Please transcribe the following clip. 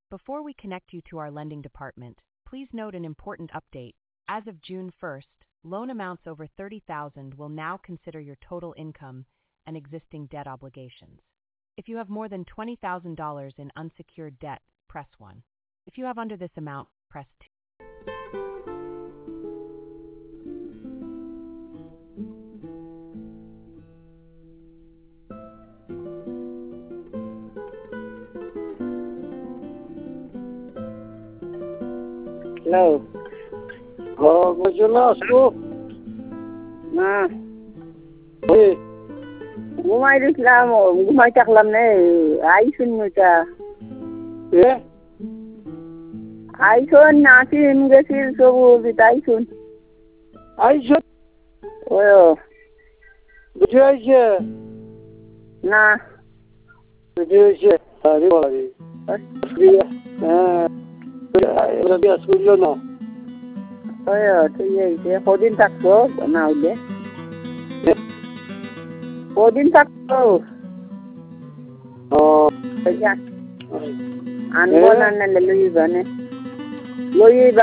Before we connect you to our lending department, please note an important update. As of June 1st, loan amounts over $30,000 will now consider your total income and existing debt obligations. If you have more than $20,000 in unsecured debt, press 1. If you have under this amount, press 2. Hello. Buongiorno, Nah, oui, gumay Islam, gumay taklam na aysun mo ta. eh, Aysun natin gasil so bitaysun. Aisha, Oyo, где Aisha? na. Где Aisha? Ari, ari. Rabia school no. Oyo, tuye kodin takso na ude. Kodin takso. Oh, Ya. Anu na luyi bane. Luyi